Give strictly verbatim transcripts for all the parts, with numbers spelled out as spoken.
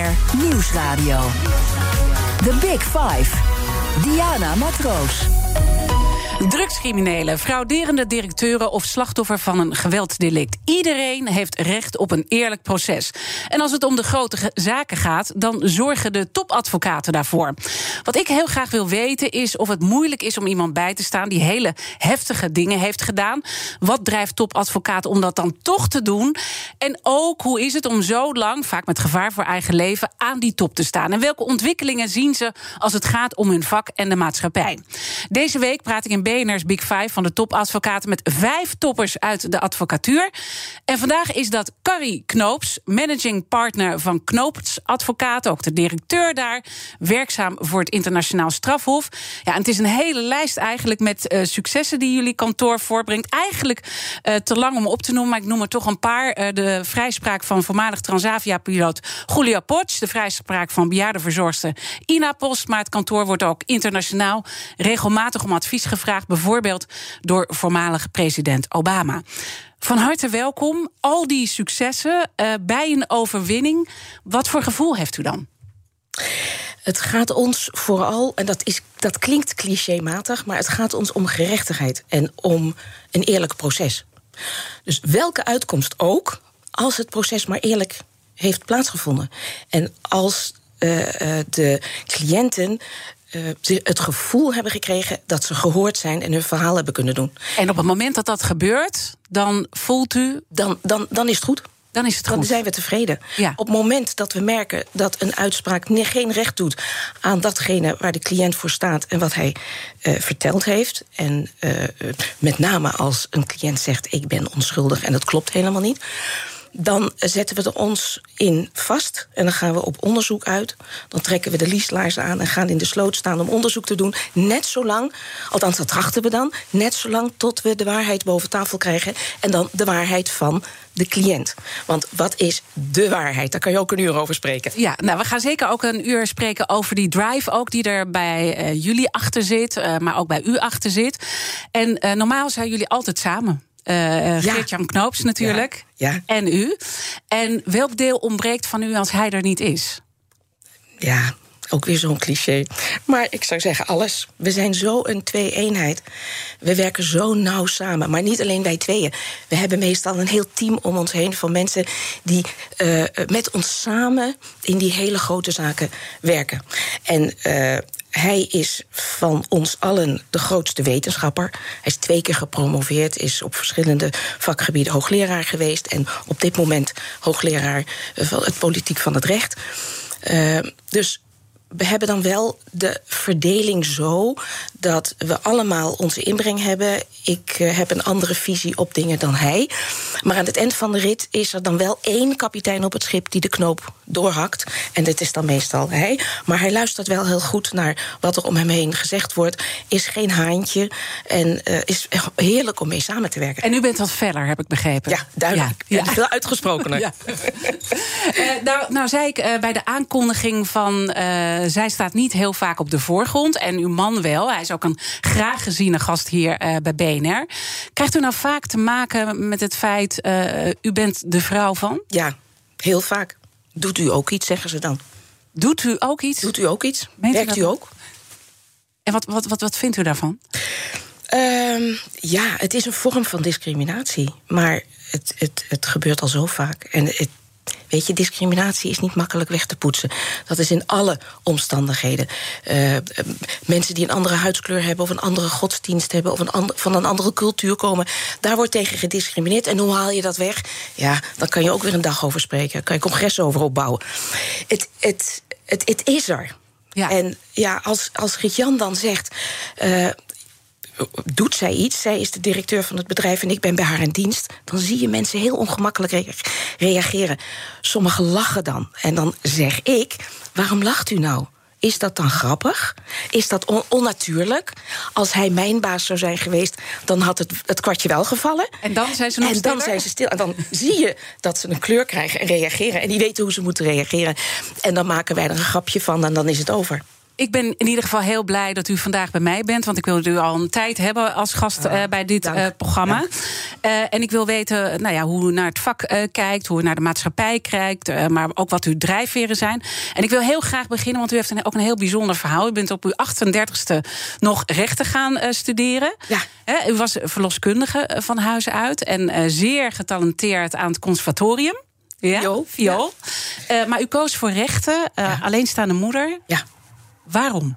R Nieuwsradio. The Big Five. Diana Matroos. Drugscriminelen, frauderende directeuren of slachtoffer van een geweldsdelict. Iedereen heeft recht op een eerlijk proces. En als het om de grote zaken gaat, dan zorgen de topadvocaten daarvoor. Wat ik heel graag wil weten is of het moeilijk is om iemand bij te staan die hele heftige dingen heeft gedaan. Wat drijft topadvocaten om dat dan toch te doen? En ook, hoe is het om zo lang, vaak met gevaar voor eigen leven, aan die top te staan? En welke ontwikkelingen zien ze als het gaat om hun vak en de maatschappij? Deze week praat ik in B N R's Big Five van de topadvocaten met vijf toppers uit de advocatuur. En vandaag is dat Carrie Knoops, managing partner van Knoops Advocaten, ook de directeur daar, werkzaam voor het Internationaal Strafhof. Ja, en het is een hele lijst eigenlijk met uh, successen die jullie kantoor voorbrengt. Eigenlijk uh, te lang om op te noemen, maar ik noem er toch een paar. Uh, de vrijspraak van voormalig Transavia-piloot Julia Potsch, de vrijspraak van bejaardenverzorgster Ina Post, maar het kantoor wordt ook internationaal regelmatig om advies gevraagd, bijvoorbeeld door voormalig president Obama. Van harte welkom. Al die successen uh, bij een overwinning. Wat voor gevoel heeft u dan? Het gaat ons vooral, en dat, is, dat klinkt clichématig, maar het gaat ons om gerechtigheid en om een eerlijk proces. Dus welke uitkomst ook, als het proces maar eerlijk heeft plaatsgevonden. En als uh, uh, de cliënten Uh, het gevoel hebben gekregen dat ze gehoord zijn en hun verhaal hebben kunnen doen. En op het moment dat dat gebeurt, dan voelt u... Dan, dan, dan is het goed. Dan is het goed. Dan zijn we tevreden. Ja. Op het moment dat we merken dat een uitspraak geen recht doet aan datgene waar de cliënt voor staat en wat hij uh, verteld heeft. En uh, met name als een cliënt zegt: ik ben onschuldig en dat klopt helemaal niet. Dan zetten we er ons in vast en dan gaan we op onderzoek uit. Dan trekken we de liefslaarzen aan en gaan in de sloot staan om onderzoek te doen. Net zolang, althans dat trachten we dan, net zolang tot we de waarheid boven tafel krijgen. En dan de waarheid van de cliënt. Want wat is de waarheid? Daar kan je ook een uur over spreken. Ja, nou, we gaan zeker ook een uur spreken over die drive ook die er bij uh, jullie achter zit, uh, maar ook bij u achter zit. En uh, normaal zijn jullie altijd samen. Uh, ja. Geert-Jan Knoops natuurlijk. Ja. Ja. En u. En welk deel ontbreekt van u als hij er niet is? Ja, ook weer zo'n cliché. Maar ik zou zeggen alles. We zijn zo een twee-eenheid. We werken zo nauw samen. Maar niet alleen wij tweeën. We hebben meestal een heel team om ons heen van mensen die uh, met ons samen in die hele grote zaken werken. En uh, hij is van ons allen de grootste wetenschapper. Hij is twee keer gepromoveerd, is op verschillende vakgebieden hoogleraar geweest en op dit moment hoogleraar van het politiek van het recht. Uh, dus we hebben dan wel de verdeling zo dat we allemaal onze inbreng hebben. Ik uh, heb een andere visie op dingen dan hij. Maar aan het eind van de rit is er dan wel één kapitein op het schip die de knoop doorhakt. En dat is dan meestal hij. Maar hij luistert wel heel goed naar wat er om hem heen gezegd wordt. Is geen haantje en uh, is heerlijk om mee samen te werken. En u bent wat feller, heb ik begrepen. Ja, duidelijk. Ja, ja. Veel uitgesprokener. Ja. uh, nou, nou zei ik uh, bij de aankondiging van Uh, zij staat niet heel vaak op de voorgrond. En uw man wel. Hij is ook een graag geziene gast hier uh, bij B N R. Krijgt u nou vaak te maken met het feit Uh, u bent de vrouw van? Ja, heel vaak. Doet u ook iets, zeggen ze dan. Doet u ook iets? Doet u ook iets? Meent Werkt u, u ook? En wat, wat, wat, wat vindt u daarvan? Um, ja, het is een vorm van discriminatie. Maar het, het, het gebeurt al zo vaak. En het, weet je, discriminatie is niet makkelijk weg te poetsen. Dat is in alle omstandigheden. Uh, mensen die een andere huidskleur hebben of een andere godsdienst hebben of een and- van een andere cultuur komen, daar wordt tegen gediscrimineerd. En hoe haal je dat weg? Ja, dan kan je ook weer een dag over spreken. Daar kan je congressen over opbouwen. Het, het, het, het is er. Ja. En ja, als, als Geert-Jan dan zegt Uh, doet zij iets, zij is de directeur van het bedrijf en ik ben bij haar in dienst, dan zie je mensen heel ongemakkelijk re- reageren. Sommigen lachen dan. En dan zeg ik: waarom lacht u nou? Is dat dan grappig? Is dat on- onnatuurlijk? Als hij mijn baas zou zijn geweest, dan had het, het kwartje wel gevallen. En dan zijn ze nog En stiller? dan zijn ze stil. En dan zie je dat ze een kleur krijgen en reageren. En die weten hoe ze moeten reageren. En dan maken wij er een grapje van en dan is het over. Ik ben in ieder geval heel blij dat u vandaag bij mij bent. Want ik wilde u al een tijd hebben als gast uh, bij dit uh, programma. Uh, en ik wil weten nou ja, hoe u naar het vak uh, kijkt, hoe u naar de maatschappij kijkt, uh, maar ook wat uw drijfveren zijn. En ik wil heel graag beginnen, want u heeft een, ook een heel bijzonder verhaal. U bent op uw achtendertigste nog rechten gaan uh, studeren. Ja. Uh, u was verloskundige van huis uit en uh, zeer getalenteerd aan het conservatorium. Ja, viool. viool. Ja. Uh, maar u koos voor rechten, uh, ja. alleenstaande moeder. Ja. Waarom?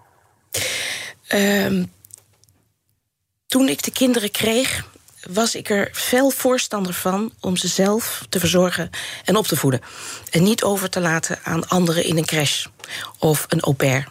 Um, toen ik de kinderen kreeg, was ik er fel voorstander van om ze zelf te verzorgen en op te voeden. En niet over te laten aan anderen in een crash of een au pair.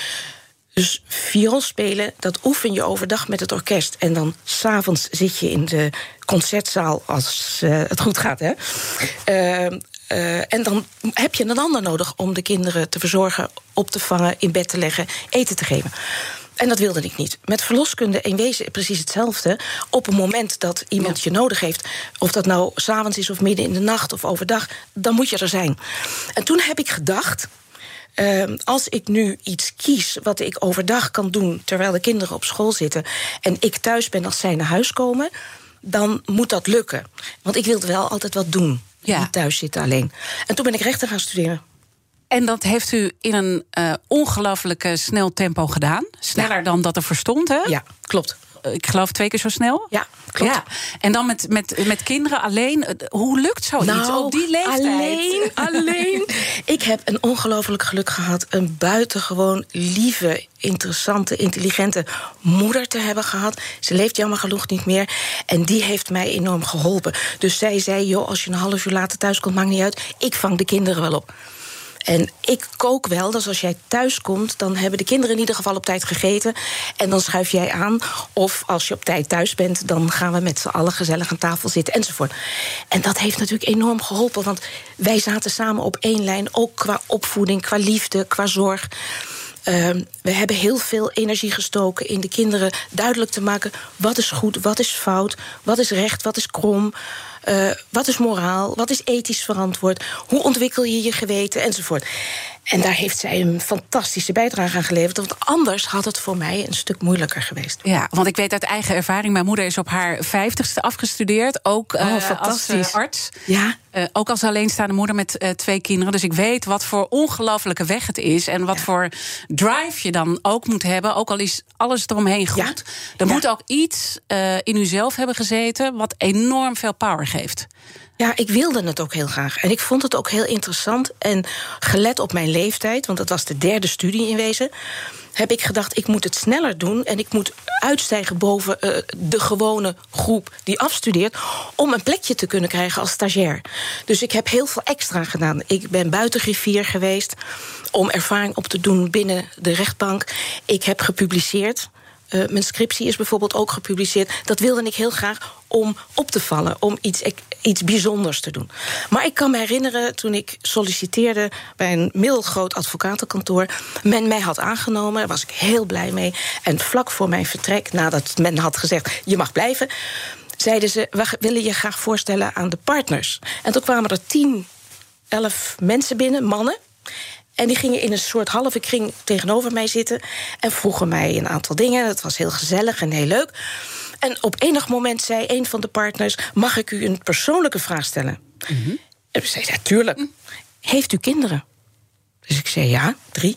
Dus viool spelen, dat oefen je overdag met het orkest. En dan 's avonds zit je in de concertzaal als uh, het goed gaat. Hè? Uh, uh, en dan heb je een ander nodig om de kinderen te verzorgen, op te vangen, in bed te leggen, eten te geven. En dat wilde ik niet. Met verloskunde in wezen precies hetzelfde. Op een moment dat iemand ja. je nodig heeft, of dat nou 's avonds is of midden in de nacht of overdag, dan moet je er zijn. En toen heb ik gedacht, Uh, als ik nu iets kies wat ik overdag kan doen terwijl de kinderen op school zitten en ik thuis ben als zij naar huis komen, dan moet dat lukken. Want ik wilde wel altijd wat doen. Ja. Niet thuis zitten alleen. En toen ben ik rechten gaan studeren. En dat heeft u in een uh, ongelooflijke snel tempo gedaan. Sneller ja. dan dat er voor stond, hè? Ja, klopt. Ik geloof twee keer zo snel. Ja, klopt. Ja. En dan met, met, met kinderen alleen. Hoe lukt zoiets nou, op die leeftijd? Alleen, alleen. Ik heb een ongelooflijk geluk gehad. Een buitengewoon lieve, interessante, intelligente moeder te hebben gehad. Ze leeft jammer genoeg niet meer. En die heeft mij enorm geholpen. Dus zij zei, joh, als je een half uur later thuis komt, maakt niet uit. Ik vang de kinderen wel op. En ik kook wel, dus als jij thuis komt, dan hebben de kinderen in ieder geval op tijd gegeten. En dan schuif jij aan. Of als je op tijd thuis bent, dan gaan we met z'n allen gezellig aan tafel zitten, enzovoort. En dat heeft natuurlijk enorm geholpen, want wij zaten samen op één lijn, ook qua opvoeding, qua liefde, qua zorg. Uh, we hebben heel veel energie gestoken in de kinderen duidelijk te maken wat is goed, wat is fout, wat is recht, wat is krom. Uh, wat is moraal, wat is ethisch verantwoord, hoe ontwikkel je je geweten, enzovoort. En daar heeft zij een fantastische bijdrage aan geleverd, want anders had het voor mij een stuk moeilijker geweest. Ja, want ik weet uit eigen ervaring, mijn moeder is op haar vijftigste afgestudeerd, ook uh, oh, als uh, arts. Ja. Uh, ook als alleenstaande moeder met uh, twee kinderen. Dus ik weet wat voor ongelofelijke weg het is en wat ja. voor drive je dan ook moet hebben, ook al is alles eromheen goed. Ja. Er ja. moet ook iets uh, in uzelf hebben gezeten wat enorm veel power geeft. Ja, ik wilde het ook heel graag. En ik vond het ook heel interessant. En gelet op mijn leeftijd, want dat was de derde studie in wezen, heb ik gedacht, ik moet het sneller doen en ik moet uitstijgen boven uh, de gewone groep die afstudeert, om een plekje te kunnen krijgen als stagiair. Dus ik heb heel veel extra gedaan. Ik ben buiten griffier geweest om ervaring op te doen binnen de rechtbank. Ik heb gepubliceerd. Uh, mijn scriptie is bijvoorbeeld ook gepubliceerd. Dat wilde ik heel graag om op te vallen, om iets, iets bijzonders te doen. Maar ik kan me herinneren, toen ik solliciteerde bij een middelgroot advocatenkantoor, men mij had aangenomen, daar was ik heel blij mee. En vlak voor mijn vertrek, nadat men had gezegd, je mag blijven, zeiden ze, we willen je graag voorstellen aan de partners. En toen kwamen er tien, elf mensen binnen, mannen. En die gingen in een soort halve kring tegenover mij zitten en vroegen mij een aantal dingen. Het was heel gezellig en heel leuk. En op enig moment zei een van de partners, mag ik u een persoonlijke vraag stellen? Mm-hmm. En ik zei, ja, tuurlijk. Mm. Heeft u kinderen? Dus ik zei, ja, drie.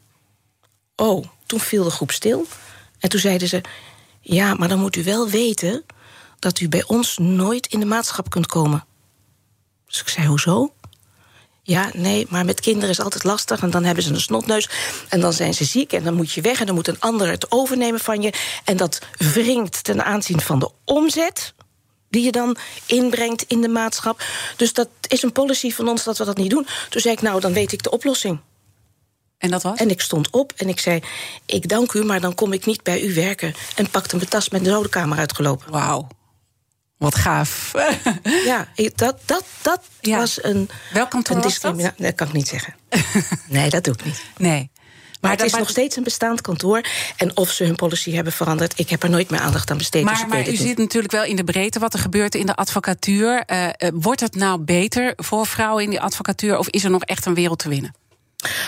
Oh, toen viel de groep stil. En toen zeiden ze, ja, maar dan moet u wel weten dat u bij ons nooit in de maatschap kunt komen. Dus ik zei, hoezo? Ja, nee, maar met kinderen is altijd lastig. En dan hebben ze een snotneus. En dan zijn ze ziek en dan moet je weg. En dan moet een ander het overnemen van je. En dat wringt ten aanzien van de omzet die je dan inbrengt in de maatschap. Dus dat is een policy van ons dat we dat niet doen. Toen zei ik, nou, dan weet ik de oplossing. En dat was? En ik stond op en ik zei, ik dank u, maar dan kom ik niet bij u werken. En pakte mijn tas met de zolderkamer uitgelopen. Wauw. Wat gaaf. Ja, dat, dat, dat ja. was een... Welk kantoor een was dat? Dat kan ik niet zeggen. Nee, dat doe ik niet. Nee. Maar, maar het is maar... nog steeds een bestaand kantoor. En of ze hun policy hebben veranderd, ik heb er nooit meer aandacht aan besteed. Maar, dus maar u zit natuurlijk wel in de breedte wat er gebeurt in de advocatuur. Uh, uh, wordt het nou beter voor vrouwen in die advocatuur, of is er nog echt een wereld te winnen?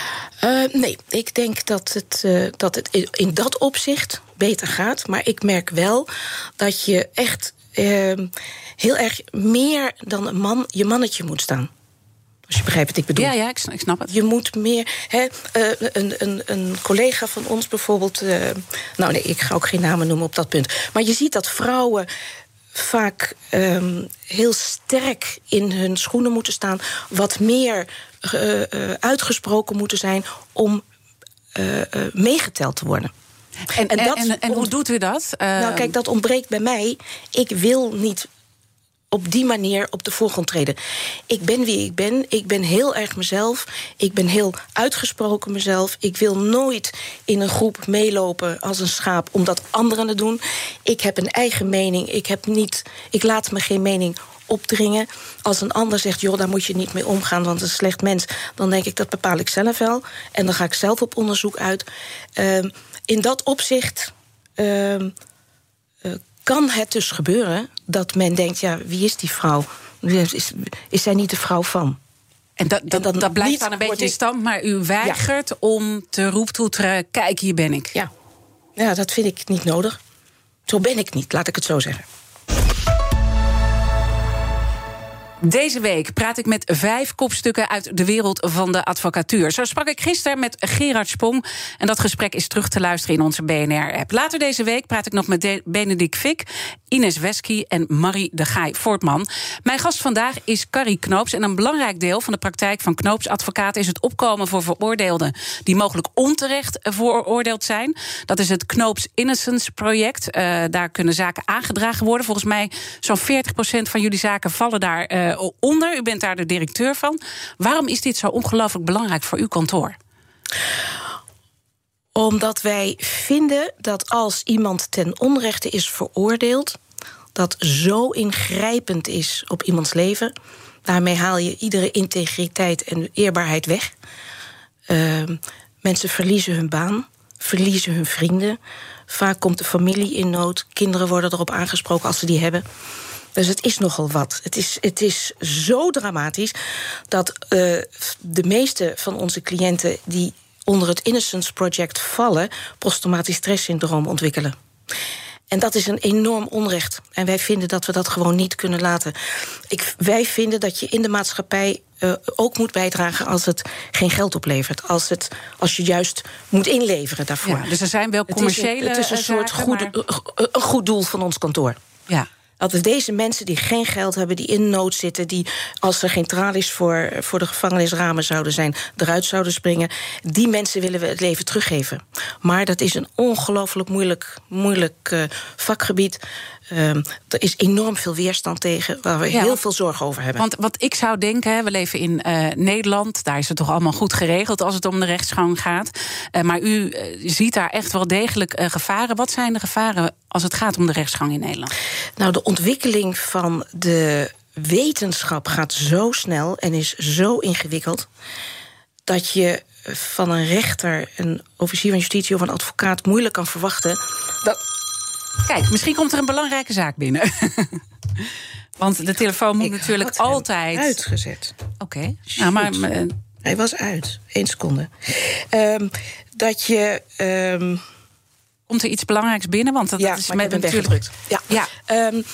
Uh, nee, ik denk dat het, uh, dat het in dat opzicht beter gaat. Maar ik merk wel dat je echt uh, heel erg meer dan een man je mannetje moet staan. Als je begrijpt wat ik bedoel. Ja, ja, ik snap het. Je moet meer... Hè, uh, een, een, een collega van ons bijvoorbeeld... Uh, nou nee, ik ga ook geen namen noemen op dat punt. Maar je ziet dat vrouwen vaak um, heel sterk in hun schoenen moeten staan. Wat meer uh, uh, uitgesproken moeten zijn om uh, uh, meegeteld te worden. En, en, dat en, en, en hoe doet u dat? Uh... Nou kijk, dat ontbreekt bij mij. Ik wil niet op die manier op de voorgrond treden. Ik ben wie ik ben. Ik ben heel erg mezelf. Ik ben heel uitgesproken mezelf. Ik wil nooit in een groep meelopen als een schaap omdat anderen het doen. Ik heb een eigen mening. Ik, heb niet, ik laat me geen mening opdringen. Als een ander zegt, joh, daar moet je niet mee omgaan, want het is een slecht mens, dan denk ik, dat bepaal ik zelf wel. En dan ga ik zelf op onderzoek uit. Uh, in dat opzicht Uh, uh, kan het dus gebeuren dat men denkt, ja, wie is die vrouw? Is, is zij niet de vrouw van? En dat, dat, en dan dat blijft dan een beetje in stand, maar u weigert ja. om te roeptoeteren, kijk, hier ben ik. Ja. ja, dat vind ik niet nodig. Zo ben ik niet, laat ik het zo zeggen. Deze week praat ik met vijf kopstukken uit de wereld van de advocatuur. Zo sprak ik gisteren met Gerard Spong. En dat gesprek is terug te luisteren in onze B N R-app. Later deze week praat ik nog met De- Benedict Fick, Ines Wesky en Marie de Gaay Voortman. Mijn gast vandaag is Carrie Knoops. En een belangrijk deel van de praktijk van Knoops Advocaten is het opkomen voor veroordeelden die mogelijk onterecht veroordeeld zijn. Dat is het Knoops Innocence Project. Uh, daar kunnen zaken aangedragen worden. Volgens mij zo'n veertig procent van jullie zaken vallen daar uh, onder. U bent daar de directeur van. Waarom is dit zo ongelooflijk belangrijk voor uw kantoor? Omdat wij vinden dat als iemand ten onrechte is veroordeeld, dat zo ingrijpend is op iemands leven. Daarmee haal je iedere integriteit en eerbaarheid weg. Uh, mensen verliezen hun baan, verliezen hun vrienden. Vaak komt de familie in nood. Kinderen worden erop aangesproken als ze die hebben. Dus het is nogal wat. Het is, het is zo dramatisch dat uh, de meeste van onze cliënten die onder het Innocence Project vallen, posttraumatisch stresssyndroom ontwikkelen. En dat is een enorm onrecht. En wij vinden dat we dat gewoon niet kunnen laten. Ik, wij vinden dat je in de maatschappij uh, ook moet bijdragen als het geen geld oplevert. Als, het, als je juist moet inleveren daarvoor. Ja, dus er zijn wel commerciële Het is een, het is een soort zaken, goed, maar... een goed doel van ons kantoor. Ja. Dat deze mensen die geen geld hebben, die in nood zitten, die als er geen tralies voor, voor de gevangenisramen zouden zijn, eruit zouden springen, die mensen willen we het leven teruggeven. Maar dat is een ongelooflijk moeilijk, moeilijk uh, vakgebied. Uh, er is enorm veel weerstand tegen, waar we ja, heel veel zorgen over hebben. Want wat ik zou denken, we leven in uh, Nederland, daar is het toch allemaal goed geregeld als het om de rechtsgang gaat. Uh, maar u uh, ziet daar echt wel degelijk uh, gevaren. Wat zijn de gevaren als het gaat om de rechtsgang in Nederland? Nou, de ontwikkeling van de wetenschap gaat zo snel en is zo ingewikkeld dat je van een rechter, een officier van justitie of een advocaat moeilijk kan verwachten dat... Kijk, misschien komt er een belangrijke zaak binnen. Want de telefoon moet ik natuurlijk altijd uitgezet. Oké. Okay. Nou, maar uh... hij was uit. Eén seconde. Um, dat je. Um... Komt er iets belangrijks binnen? Want dat, ja, dat is maar met ik ben natuurlijk weggedrukt. Ja. ja. Um,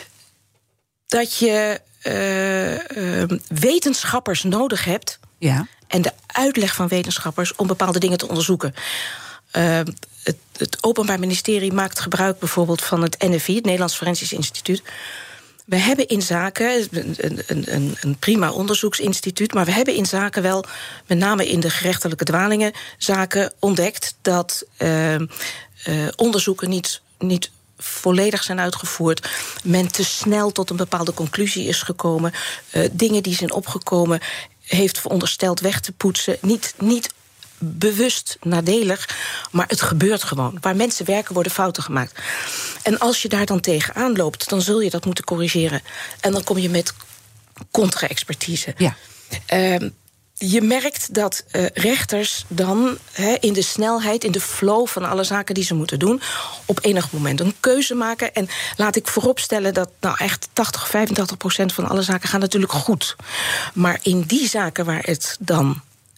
dat je uh, uh, wetenschappers nodig hebt. Ja. En de uitleg van wetenschappers om bepaalde dingen te onderzoeken. Uh, het, het Openbaar Ministerie maakt gebruik bijvoorbeeld van het N F I, het Nederlands Forensisch Instituut. We hebben in zaken, een, een, een prima onderzoeksinstituut, maar we hebben in zaken wel, met name in de gerechtelijke dwalingenzaken, ontdekt dat uh, uh, onderzoeken niet, niet volledig zijn uitgevoerd. Men te snel tot een bepaalde conclusie is gekomen. Uh, dingen die zijn opgekomen heeft verondersteld weg te poetsen. Niet, niet bewust nadelig, maar het gebeurt gewoon. Waar mensen werken worden fouten gemaakt. En als je daar dan tegenaan loopt, dan zul je dat moeten corrigeren. En dan kom je met contra-expertise. Ja. Uh, je merkt dat uh, rechters dan he, in de snelheid, in de flow van alle zaken die ze moeten doen, op enig moment een keuze maken. En laat ik vooropstellen dat nou echt tachtig, vijfentachtig procent van alle zaken gaan natuurlijk goed. Maar in die zaken waar het dan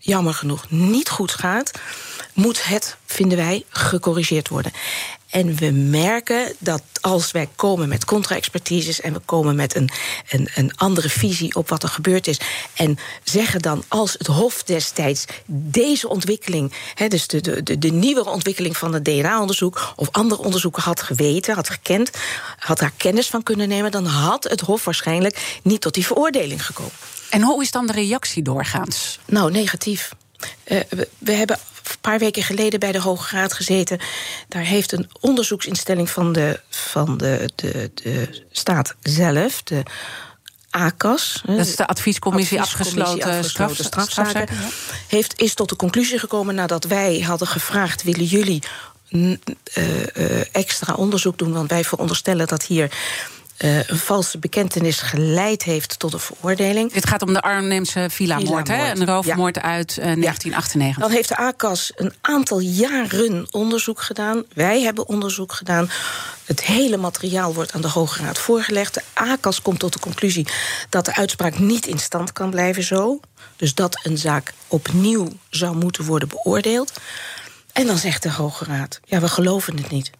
jammer genoeg niet goed gaat, moet het, vinden wij, gecorrigeerd worden. En we merken dat als wij komen met contra-expertises en we komen met een, een, een andere visie op wat er gebeurd is, en zeggen dan als het Hof destijds deze ontwikkeling, he, dus de, de, de, de nieuwere ontwikkeling van het D N A-onderzoek of andere onderzoeken had geweten, had gekend, had daar kennis van kunnen nemen, dan had het Hof waarschijnlijk niet tot die veroordeling gekomen. En hoe is dan de reactie doorgaans? Nou, negatief. Uh, we, we hebben een paar weken geleden bij de Hoge Raad gezeten. Daar heeft een onderzoeksinstelling van de, van de, de, de staat zelf, de A C A S... Dat is de adviescommissie, adviescommissie afgesloten, afgesloten straf, strafzaken... strafzaken, ja. heeft, is tot de conclusie gekomen nadat wij hadden gevraagd, willen jullie uh, uh, extra onderzoek doen? Want wij veronderstellen dat hier Uh, een valse bekentenis geleid heeft tot een veroordeling. Dit gaat om de Arnhemse villa-moord, hè? Een roofmoord ja. uit uh, negentien achtennegentig. Dan heeft de A C A S een aantal jaren onderzoek gedaan. Wij hebben onderzoek gedaan. Het hele materiaal wordt aan de Hoge Raad voorgelegd. De A C A S komt tot de conclusie dat de uitspraak niet in stand kan blijven zo. Dus dat een zaak opnieuw zou moeten worden beoordeeld. En dan zegt de Hoge Raad, ja, we geloven het niet.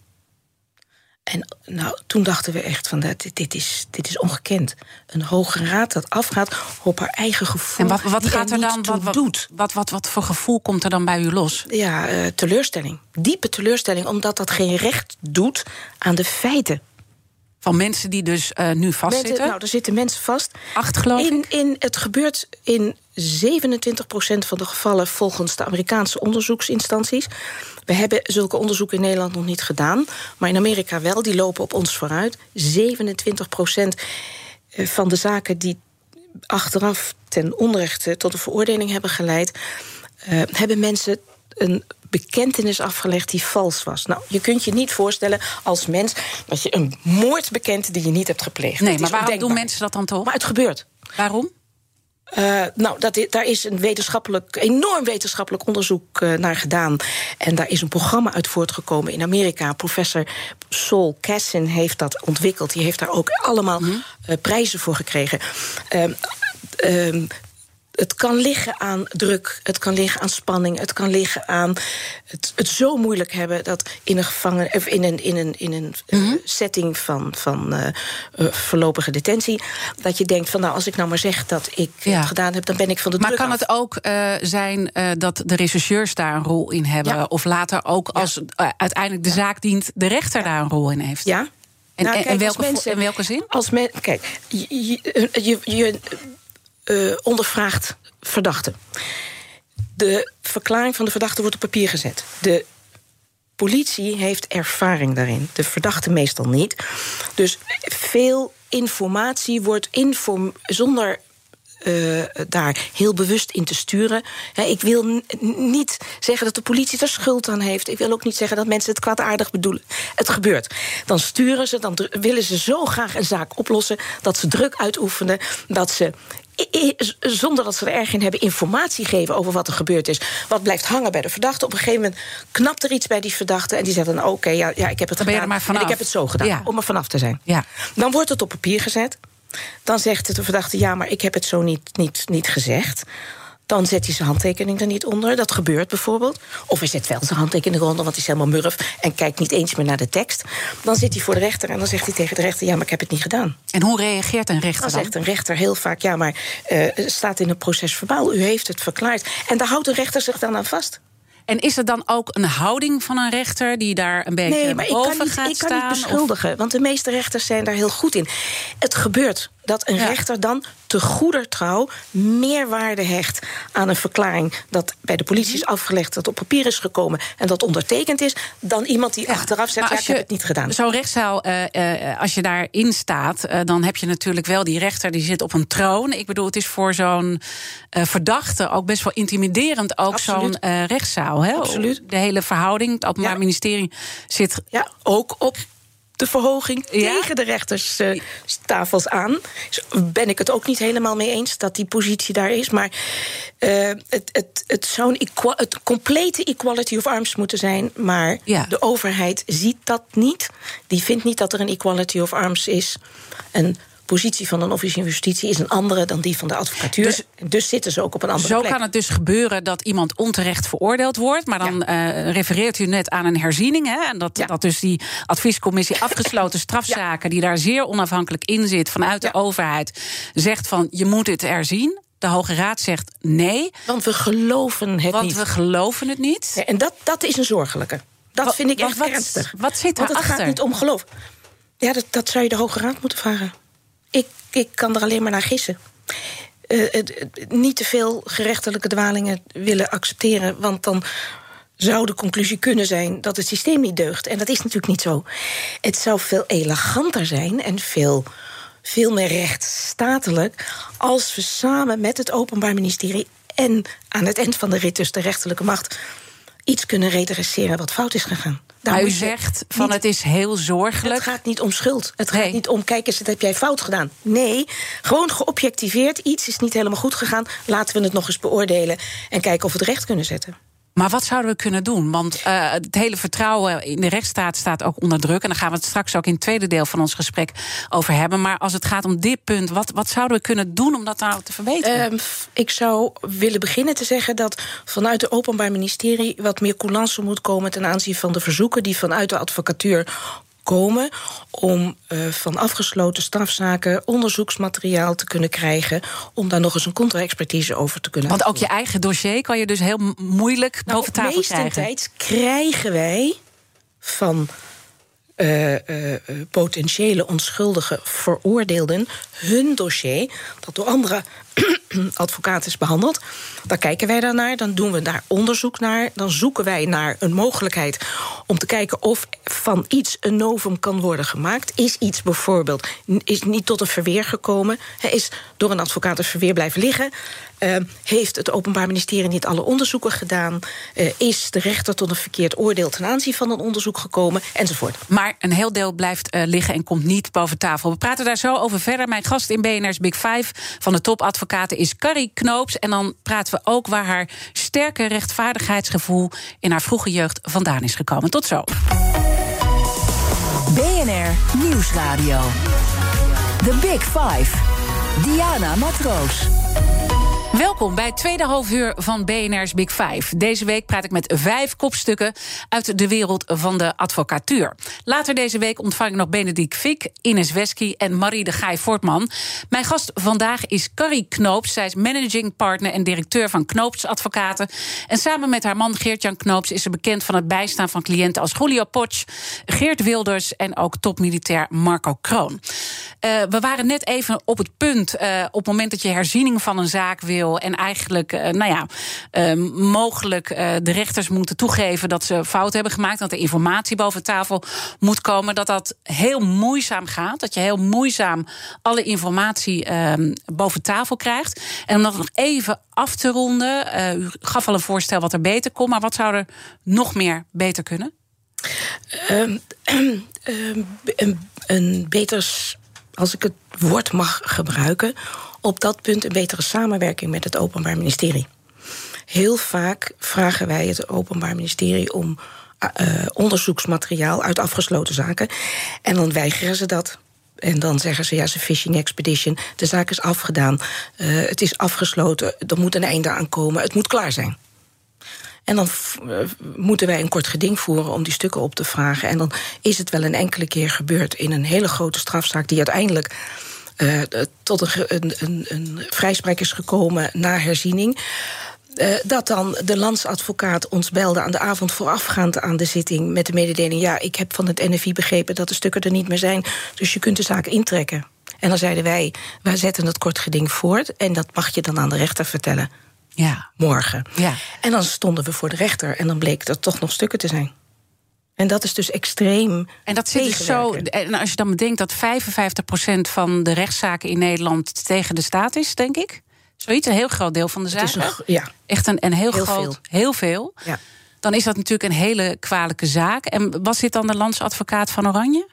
En nou, toen dachten we echt van, dit, dit, is, dit is ongekend. Een Hoge Raad dat afgaat op haar eigen gevoel. En wat, wat gaat er dan? Wat, wat, doet. Wat, wat, wat voor gevoel komt er dan bij u los? Ja, uh, teleurstelling. Diepe teleurstelling, omdat dat geen recht doet aan de feiten. Van mensen die dus uh, nu vastzitten? Mensen, nou, er zitten mensen vast. Acht, geloof ik? In, in, het gebeurt in zevenentwintig procent van de gevallen volgens de Amerikaanse onderzoeksinstanties. We hebben zulke onderzoeken in Nederland nog niet gedaan, maar in Amerika wel, die lopen op ons vooruit. zevenentwintig procent van de zaken die achteraf ten onrechte tot een veroordeling hebben geleid, uh, hebben mensen een bekentenis afgelegd die vals was. Nou, je kunt je niet voorstellen als mens dat je een moord bekent die je niet hebt gepleegd. Nee, maar waarom doen mensen dat dan toch? Maar het gebeurt. Waarom? Uh, nou, dat is, daar is een wetenschappelijk, enorm wetenschappelijk onderzoek uh, naar gedaan. En daar is een programma uit voortgekomen in Amerika. Professor Saul Kassin heeft dat ontwikkeld. Die heeft daar ook allemaal mm-hmm. uh, prijzen voor gekregen. Uh, uh, Het kan liggen aan druk, het kan liggen aan spanning, het kan liggen aan het, het zo moeilijk hebben dat in een gevangen, of in een, in een, in een mm-hmm. uh, setting van, van uh, uh, voorlopige detentie, dat je denkt van nou, als ik nou maar zeg dat ik ja. het gedaan heb, dan ben ik van de maar druk kan af. het ook uh, zijn uh, dat de rechercheurs daar een rol in hebben, ja. of later ook als ja. uh, uiteindelijk de ja. zaak dient, de rechter ja. daar een rol in heeft? Ja. En, nou, en, kijk, en welke, mensen, in welke zin? Als men, kijk, je, je, je, je uh, ondervraagt verdachte. De verklaring van de verdachte wordt op papier gezet. De politie heeft ervaring daarin. De verdachte meestal niet. Dus veel informatie wordt inform- zonder Uh, daar heel bewust in te sturen. He, ik wil n- niet zeggen dat de politie er schuld aan heeft. Ik wil ook niet zeggen dat mensen het kwaadaardig bedoelen. Het gebeurt. Dan sturen ze, dan dru- willen ze zo graag een zaak oplossen, dat ze druk uitoefenen, dat ze I- I- zonder dat ze er erg in hebben, informatie geven over wat er gebeurd is. Wat blijft hangen bij de verdachte. Op een gegeven moment knapt er iets bij die verdachte en die zegt dan oké, okay, ja, ja, ik heb het dan gedaan en ik heb het zo gedaan, ja. om er vanaf te zijn. Ja. Dan wordt het op papier gezet. Dan zegt de verdachte, ja, maar ik heb het zo niet, niet, niet gezegd. Dan zet hij zijn handtekening er niet onder. Dat gebeurt bijvoorbeeld. Of hij zet wel zijn handtekening eronder, want hij is helemaal murf en kijkt niet eens meer naar de tekst. Dan zit hij voor de rechter en dan zegt hij tegen de rechter, ja, maar ik heb het niet gedaan. En hoe reageert een rechter dan? Dan zegt een rechter heel vaak, ja, maar uh, staat in een proces verbaal. U heeft het verklaard. En daar houdt de rechter zich dan aan vast. En is er dan ook een houding van een rechter die daar een beetje nee, maar boven ik kan niet, gaat ik kan staan? niet beschuldigen, of? Want de meeste rechters zijn daar heel goed in. Het gebeurt dat een ja. rechter dan te goeder trouw meer waarde hecht aan een verklaring dat bij de politie is afgelegd, dat op papier is gekomen en dat ondertekend is, dan iemand die ja. achteraf zegt, ja, ik heb het niet gedaan. Zo'n rechtszaal, uh, uh, als je daarin staat, uh, dan heb je natuurlijk wel die rechter die zit op een troon. Ik bedoel, het is voor zo'n uh, verdachte ook best wel intimiderend, ook Absoluut. zo'n uh, rechtszaal. Hè? Absoluut. De hele verhouding, het Openbaar ja. Ministerie zit ja, ook op de verhoging ja? tegen de rechterstafels uh, aan. Dus ben ik het ook niet helemaal mee eens dat die positie daar is. Maar uh, het, het, het zou een equa- het complete equality of arms moeten zijn. Maar ja. de overheid ziet dat niet. Die vindt niet dat er een equality of arms is. En positie van een officier van justitie is een andere dan die van de advocatuur. Dus, dus zitten ze ook op een andere zo plek. Zo kan het dus gebeuren dat iemand onterecht veroordeeld wordt. Maar dan ja. uh, refereert u net aan een herziening. Hè, en dat, ja. dat dus die adviescommissie afgesloten strafzaken... die daar zeer onafhankelijk in zit vanuit de ja. overheid... zegt van je moet het herzien. De Hoge Raad zegt nee. Want we geloven het want niet. Want we geloven het niet. Ja, en dat, dat is een zorgelijke. Dat wat, vind ik echt wat, ernstig. Wat zit daarachter? Want het gaat niet om geloof. Ja, dat, dat zou je de Hoge Raad moeten vragen. Ik, ik kan er alleen maar naar gissen. Uh, uh, niet te veel gerechtelijke dwalingen willen accepteren... want dan zou de conclusie kunnen zijn dat het systeem niet deugt. En dat is natuurlijk niet zo. Het zou veel eleganter zijn en veel... veel meer rechtsstatelijk... als we samen met het Openbaar Ministerie... en aan het eind van de rit dus de rechterlijke macht... iets kunnen redresseren wat fout is gegaan. Daar maar u zegt van niet, het is heel zorgelijk. Het gaat niet om schuld. Het nee. gaat niet om, kijk eens, dat heb jij fout gedaan. Nee, gewoon geobjectiveerd. Iets is niet helemaal goed gegaan. Laten we het nog eens beoordelen... en kijken of we het recht kunnen zetten. Maar wat zouden we kunnen doen? Want uh, het hele vertrouwen in de rechtsstaat staat ook onder druk. En daar gaan we het straks ook in het tweede deel van ons gesprek over hebben. Maar als het gaat om dit punt, wat, wat zouden we kunnen doen om dat nou te verbeteren? Uh, ik zou willen beginnen te zeggen dat vanuit het Openbaar Ministerie... wat meer coulance moet komen ten aanzien van de verzoeken... die vanuit de advocatuur komen om uh, van afgesloten strafzaken onderzoeksmateriaal te kunnen krijgen... om daar nog eens een contra-expertise over te kunnen Want ook je eigen dossier kan je dus heel moeilijk nou, boven tafel krijgen. Meestentijds krijgen wij van uh, uh, potentiële onschuldige veroordeelden hun dossier... dat door andere advocaten is behandeld. Daar kijken wij dan naar, dan doen we daar onderzoek naar... dan zoeken wij naar een mogelijkheid om te kijken of van iets een novum kan worden gemaakt. Is iets bijvoorbeeld is niet tot een verweer gekomen... is door een advocaat een verweer blijven liggen... Uh, heeft het Openbaar Ministerie niet alle onderzoeken gedaan... Uh, is de rechter tot een verkeerd oordeel ten aanzien van een onderzoek gekomen, enzovoort. Maar een heel deel blijft uh, liggen en komt niet boven tafel. We praten daar zo over verder. Mijn gast in B N R's Big Five van de topadvocaten is Carrie Knoops. En dan praten we ook waar haar sterke rechtvaardigheidsgevoel... in haar vroege jeugd vandaan is gekomen. Tot zo. B N R Nieuwsradio. The Big Five. Diana Matroos. Welkom bij het tweede halfuur van B N R's Big Five. Deze week praat ik met vijf kopstukken uit de wereld van de advocatuur. Later deze week ontvang ik nog Benedict Fick, Ines Wesky en Marie de Gaay-Voortman. Mijn gast vandaag is Carrie Knoops. Zij is managing partner en directeur van Knoops Advocaten. En samen met haar man Geert-Jan Knoops is ze bekend van het bijstaan van cliënten als Julio Potsch, Geert Wilders en ook topmilitair Marco Kroon. Uh, we waren net even op het punt, uh, op het moment dat je herziening van een zaak wil en eigenlijk, uh, nou ja, uh, mogelijk uh, de rechters moeten toegeven dat ze fout hebben gemaakt, dat er informatie boven tafel moet komen, dat dat heel moeizaam gaat, dat je heel moeizaam alle informatie uh, boven tafel krijgt. En om dat nog even af te ronden, uh, u gaf al een voorstel wat er beter kon, maar wat zou er nog meer beter kunnen? Um, um, um, een, een beter, als ik het woord mag gebruiken, op dat punt een betere samenwerking met het Openbaar Ministerie. Heel vaak vragen wij het Openbaar Ministerie om uh, onderzoeksmateriaal uit afgesloten zaken. En dan weigeren ze dat. En dan zeggen ze, ja, ze fishing expedition, de zaak is afgedaan, uh, het is afgesloten, er moet een einde aan komen, het moet klaar zijn. En dan f- uh, moeten wij een kort geding voeren om die stukken op te vragen. En dan is het wel een enkele keer gebeurd in een hele grote strafzaak die uiteindelijk Uh, tot een, een, een, een vrijspraak is gekomen na herziening. Uh, dat dan de landsadvocaat ons belde aan de avond voorafgaand aan de zitting met de mededeling, ja, ik heb van het N F I begrepen dat de stukken er niet meer zijn, dus je kunt de zaak intrekken. En dan zeiden wij, wij zetten het kort geding voort en dat mag je dan aan de rechter vertellen. Ja. Morgen. Ja. En dan stonden we voor de rechter en dan bleek er toch nog stukken te zijn. En dat is dus extreem. En dat zit dus zo. En als je dan bedenkt dat vijfenvijftig procent van de rechtszaken in Nederland tegen de staat is, denk ik. Zoiets, een heel groot deel van de zaken. Het is een, ja. Echt een, een heel, heel groot, veel. heel veel. Ja. Dan is dat natuurlijk een hele kwalijke zaak. En was dit dan de landsadvocaat van Oranje?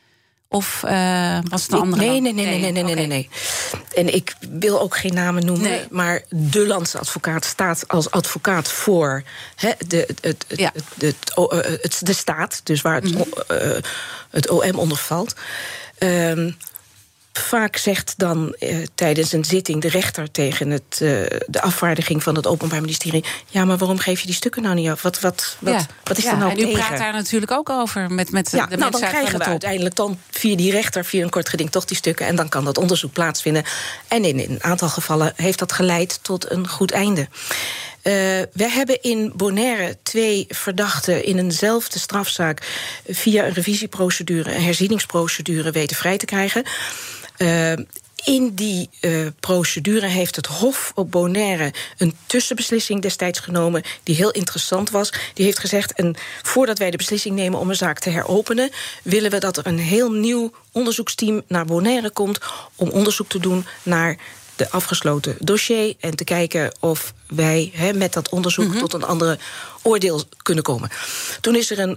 Of uh, was het een andere? Nee, nee, nee, nee, nee, nee, nee, nee, nee. En ik wil ook geen namen noemen, nee. Maar de landsadvocaat staat als advocaat voor he, de, het, het, ja. het, het, het, het, de staat, dus waar het, mm-hmm. uh, het O M onder valt. Um, Vaak zegt dan uh, tijdens een zitting de rechter tegen het, uh, de afvaardiging van het Openbaar Ministerie: ja, maar waarom geef je die stukken nou niet af? Wat, wat, wat, ja. wat is ja, er nou en tegen? u praat daar natuurlijk ook over met, met ja, de nou, mensen dan krijgen we uiteindelijk dan via die rechter, via een kort geding, toch die stukken. En dan kan dat onderzoek plaatsvinden. En in, in een aantal gevallen heeft dat geleid tot een goed einde. Uh, we hebben in Bonaire twee verdachten in eenzelfde strafzaak via een revisieprocedure, een herzieningsprocedure weten vrij te krijgen. Uh, in die uh, procedure heeft het Hof op Bonaire een tussenbeslissing destijds genomen die heel interessant was. Die heeft gezegd: en voordat wij de beslissing nemen om een zaak te heropenen, willen we dat er een heel nieuw onderzoeksteam naar Bonaire komt om onderzoek te doen naar de afgesloten dossier en te kijken of wij he, met dat onderzoek mm-hmm. tot een andere oordeel kunnen komen. Toen is er een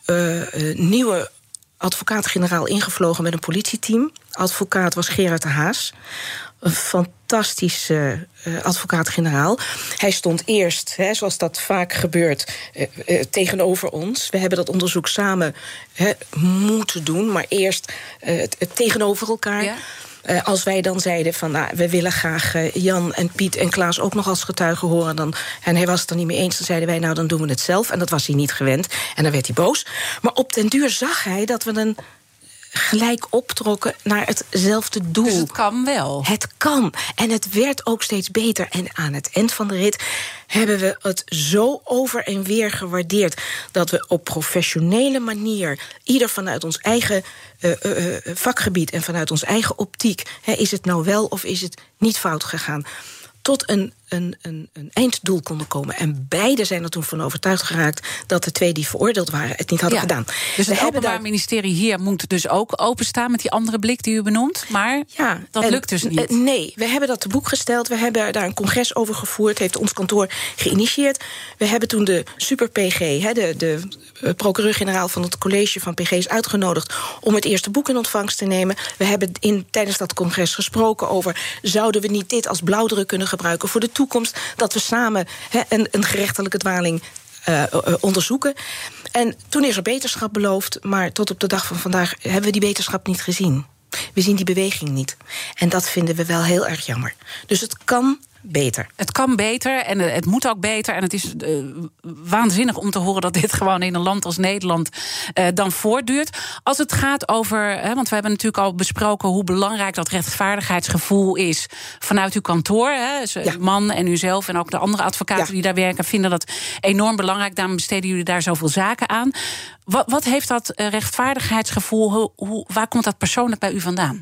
uh, nieuwe advocaat-generaal ingevlogen met een politieteam. Advocaat was Gerard de Haas. Een fantastische uh, advocaat-generaal. Hij stond eerst, he, zoals dat vaak gebeurt, uh, uh, tegenover ons. We hebben dat onderzoek samen he, moeten doen, maar eerst uh, het, het tegenover elkaar. Ja. Uh, als wij dan zeiden van, nou, we willen graag uh, Jan en Piet en Klaas ook nog als getuigen horen, dan, en hij was het er niet mee eens, dan zeiden wij, nou, dan doen we het zelf. En dat was hij niet gewend. En dan werd hij boos. Maar op den duur zag hij dat we een gelijk optrokken naar hetzelfde doel. Dus het kan wel. Het kan. En het werd ook steeds beter. En aan het eind van de rit hebben we het zo over en weer gewaardeerd dat we op professionele manier, ieder vanuit ons eigen uh, uh, vakgebied en vanuit ons eigen optiek, hè, is het nou wel of is het niet fout gegaan, tot een, een, een, een einddoel konden komen. En beide zijn er toen van overtuigd geraakt dat de twee die veroordeeld waren het niet hadden ja. gedaan. Dus we het Openbaar daar... Ministerie hier moet dus ook openstaan met die andere blik die u benoemt. Maar ja, dat en, lukt dus niet. Nee, we hebben dat te boek gesteld. We hebben daar een congres over gevoerd. Heeft ons kantoor geïnitieerd. We hebben toen de super-P G, he, de, de procureur-generaal van het college van P G's uitgenodigd om het eerste boek in ontvangst te nemen. We hebben in, tijdens dat congres gesproken over, zouden we niet dit als blauwdruk kunnen gebruiken voor de toekomst, dat we samen he, een, een gerechtelijke dwaling uh, uh, onderzoeken. En toen is er beterschap beloofd, maar tot op de dag van vandaag hebben we die beterschap niet gezien. We zien die beweging niet. En dat vinden we wel heel erg jammer. Dus het kan beter. Het kan beter en het moet ook beter. En het is uh, waanzinnig om te horen dat dit gewoon in een land als Nederland uh, dan voortduurt. Als het gaat over, hè, want we hebben natuurlijk al besproken hoe belangrijk dat rechtvaardigheidsgevoel is vanuit uw kantoor. Hè, dus ja. Man en uzelf en ook de andere advocaten ja. die daar werken vinden dat enorm belangrijk. Daarom besteden jullie daar zoveel zaken aan. Wat, wat heeft dat uh, rechtvaardigheidsgevoel, hoe, hoe, waar komt dat persoonlijk bij u vandaan?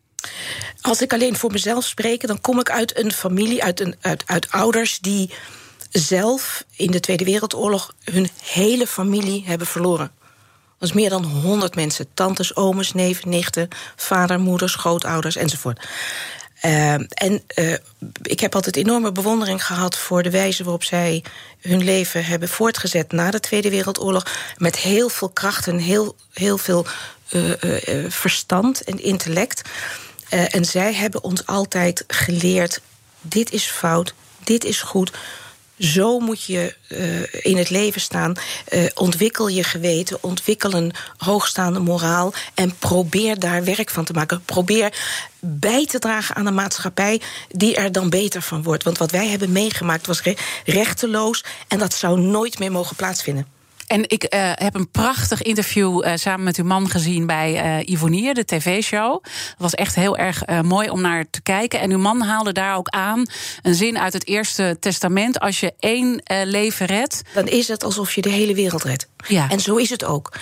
Als ik alleen voor mezelf spreek, dan kom ik uit een familie, uit, een, uit, uit ouders die zelf in de Tweede Wereldoorlog hun hele familie hebben verloren. Dat is meer dan honderd mensen. Tantes, ooms, neven, nichten, vader, moeder, schootouders enzovoort. Uh, en uh, ik heb altijd enorme bewondering gehad voor de wijze waarop zij hun leven hebben voortgezet na de Tweede Wereldoorlog. Met heel veel kracht en heel, heel veel uh, uh, verstand en intellect. Uh, en zij hebben ons altijd geleerd, dit is fout, dit is goed. Zo moet je uh, in het leven staan. Uh, ontwikkel je geweten, ontwikkel een hoogstaande moraal en probeer daar werk van te maken. Probeer bij te dragen aan een maatschappij die er dan beter van wordt. Want wat wij hebben meegemaakt was re- rechteloos en dat zou nooit meer mogen plaatsvinden. En ik uh, heb een prachtig interview uh, samen met uw man gezien bij uh, Yvonnier, de tv-show. Dat was echt heel erg uh, mooi om naar te kijken. En uw man haalde daar ook aan een zin uit het Eerste Testament. Als je één uh, leven redt, dan is het alsof je de hele wereld redt. Ja. En zo is het ook.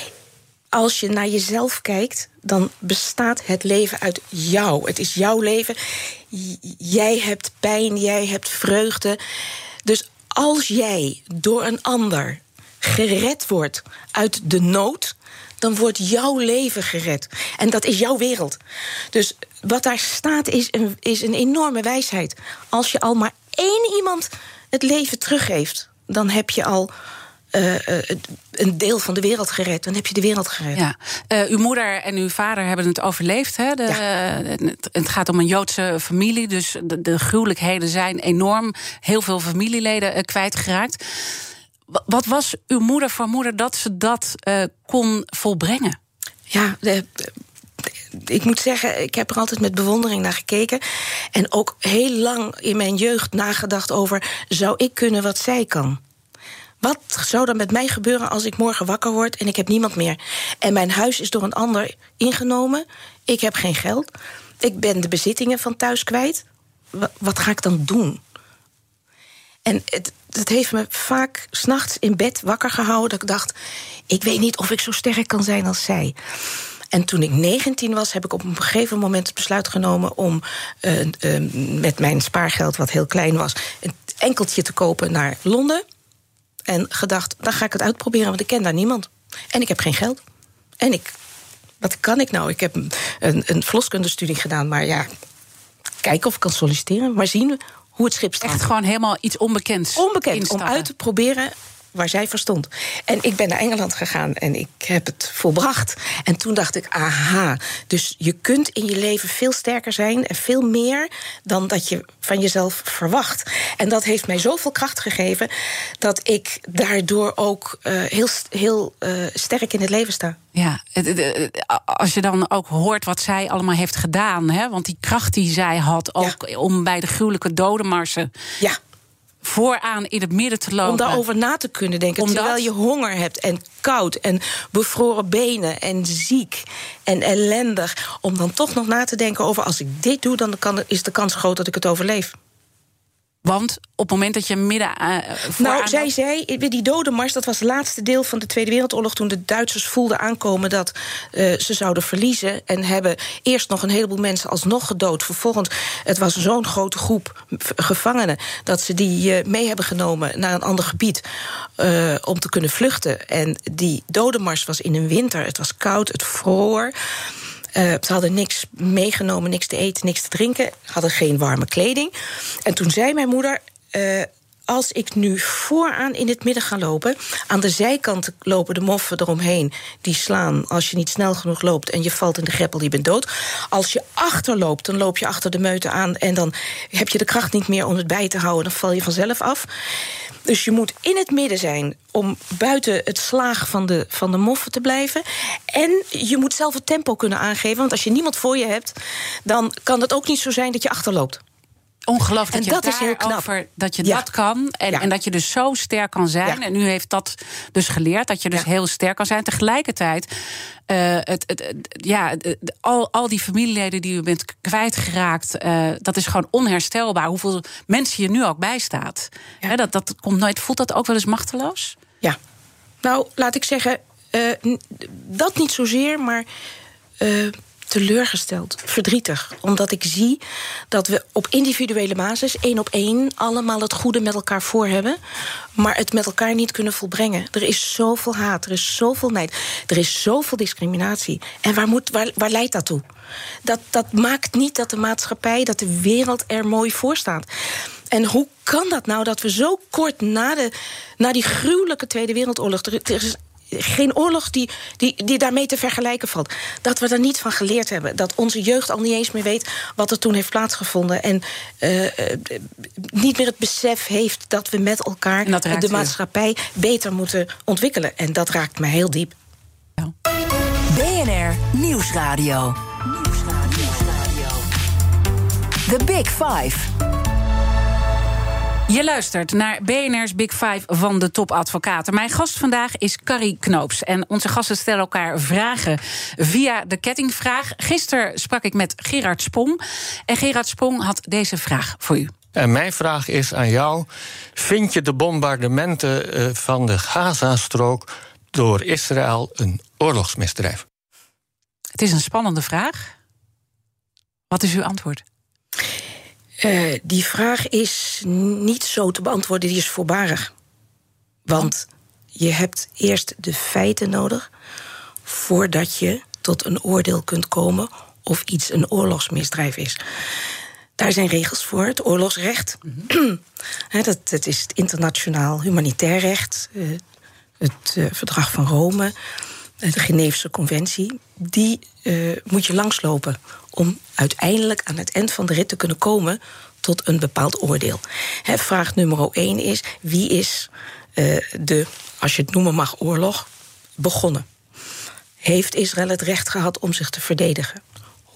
Als je naar jezelf kijkt, dan bestaat het leven uit jou. Het is jouw leven. J- jij hebt pijn, jij hebt vreugde. Dus als jij door een ander gered wordt uit de nood, dan wordt jouw leven gered. En dat is jouw wereld. Dus wat daar staat is een, is een enorme wijsheid. Als je al maar één iemand het leven teruggeeft, dan heb je al Uh, uh, een deel van de wereld gered. Dan heb je de wereld gered. Ja. Uh, uw moeder en uw vader hebben het overleefd. Hè? De, ja. uh, het, het gaat om een Joodse familie, dus de, de gruwelijkheden zijn enorm. Heel veel familieleden uh, kwijtgeraakt. Wat was uw moeder voor moeder dat ze dat uh, kon volbrengen? Ja, de, ik moet zeggen, ik heb er altijd met bewondering naar gekeken. En ook heel lang in mijn jeugd nagedacht over, zou ik kunnen wat zij kan? Wat zou er met mij gebeuren als ik morgen wakker word en ik heb niemand meer? En mijn huis is door een ander ingenomen. Ik heb geen geld. Ik ben de bezittingen van thuis kwijt. Wat, wat ga ik dan doen? En het, het heeft me vaak 's nachts in bed wakker gehouden. Dat ik dacht, ik weet niet of ik zo sterk kan zijn als zij. En toen ik negentien was, heb ik op een gegeven moment het besluit genomen om uh, uh, met mijn spaargeld, wat heel klein was, een enkeltje te kopen naar Londen. En gedacht, dan ga ik het uitproberen, want ik ken daar niemand. En ik heb geen geld. En ik, wat kan ik nou? Ik heb een, een verloskundestudie gedaan, maar ja, kijken of ik kan solliciteren. Maar zien we hoe het schip staat. Echt gewoon helemaal iets onbekends. Onbekend, instappen. Om uit te proberen waar zij voor stond. En ik ben naar Engeland gegaan en ik heb het volbracht. En toen dacht ik, aha, dus je kunt in je leven veel sterker zijn en veel meer dan dat je van jezelf verwacht. En dat heeft mij zoveel kracht gegeven dat ik daardoor ook uh, heel, heel uh, sterk in het leven sta. Ja, als je dan ook hoort wat zij allemaal heeft gedaan, hè, want die kracht die zij had ook ja. om bij de gruwelijke dodenmarsen ja. vooraan in het midden te lopen. Om daarover na te kunnen denken, Omdat... terwijl je honger hebt en koud en bevroren benen en ziek en ellendig, om dan toch nog na te denken over, als ik dit doe, dan kan, is de kans groot dat ik het overleef. Want op het moment dat je midden uh, Nou, zij zei, die dodenmars, dat was het laatste deel van de Tweede Wereldoorlog, toen de Duitsers voelden aankomen dat uh, ze zouden verliezen, en hebben eerst nog een heleboel mensen alsnog gedood. Vervolgens, het was zo'n grote groep gevangenen dat ze die uh, mee hebben genomen naar een ander gebied uh, om te kunnen vluchten. En die dodenmars was in een winter, het was koud, het vroor. Uh, ze hadden niks meegenomen, niks te eten, niks te drinken. Hadden geen warme kleding. En toen zei mijn moeder, Uh, als ik nu vooraan in het midden ga lopen, aan de zijkant lopen de moffen eromheen, die slaan als je niet snel genoeg loopt en je valt in de greppel, je bent dood. Als je achterloopt, dan loop je achter de meute aan en dan heb je de kracht niet meer om het bij te houden, dan val je vanzelf af. Dus je moet in het midden zijn om buiten het slaag van de, van de moffen te blijven. En je moet zelf het tempo kunnen aangeven, want als je niemand voor je hebt, dan kan het ook niet zo zijn dat je achterloopt. Ongelooflijk dat en je dat is heel knap. Over, dat je ja. dat kan. En, ja. en dat je dus zo sterk kan zijn. Ja. En u heeft dat dus geleerd, dat je dus ja. heel sterk kan zijn. Tegelijkertijd, uh, het, het, het, ja, het, al, al die familieleden die u bent kwijtgeraakt, uh, dat is gewoon onherstelbaar. Hoeveel mensen je nu ook bijstaat. Ja. He, dat, dat komt nooit. Voelt dat ook wel eens machteloos? Ja. Nou, laat ik zeggen, uh, dat niet zozeer, maar Uh, teleurgesteld, verdrietig. Omdat ik zie dat we op individuele basis, één op één, allemaal het goede met elkaar voor hebben, maar het met elkaar niet kunnen volbrengen. Er is zoveel haat, er is zoveel nijd, er is zoveel discriminatie. En waar, moet, waar, waar leidt dat toe? Dat, dat maakt niet dat de maatschappij, dat de wereld er mooi voor staat. En hoe kan dat nou dat we zo kort na, de, na die gruwelijke Tweede Wereldoorlog, er, er is geen oorlog die, die, die daarmee te vergelijken valt, dat we er niet van geleerd hebben. Dat onze jeugd al niet eens meer weet wat er toen heeft plaatsgevonden. En uh, uh, niet meer het besef heeft dat we met elkaar de maatschappij u. beter moeten ontwikkelen. En dat raakt me heel diep. Ja. B N R Nieuwsradio. Nieuwsradio. The Big Five. Je luistert naar B N R's Big Five van de topadvocaten. Mijn gast vandaag is Carrie Knoops. En onze gasten stellen elkaar vragen via de kettingvraag. Gisteren sprak ik met Gerard Spong. En Gerard Spong had deze vraag voor u. En mijn vraag is aan jou: vind je de bombardementen van de Gazastrook door Israël een oorlogsmisdrijf? Het is een spannende vraag. Wat is uw antwoord? Uh, die vraag is niet zo te beantwoorden, die is voorbarig. Want je hebt eerst de feiten nodig voordat je tot een oordeel kunt komen of iets een oorlogsmisdrijf is. Daar zijn regels voor, het oorlogsrecht. Mm-hmm. dat, dat is het internationaal humanitair recht, uh, het uh, Verdrag van Rome, de Geneefse Conventie. Die uh, moet je langslopen om uiteindelijk aan het eind van de rit te kunnen komen tot een bepaald oordeel. He, vraag nummer één is: wie is uh, de, als je het noemen mag, oorlog begonnen? Heeft Israël het recht gehad om zich te verdedigen?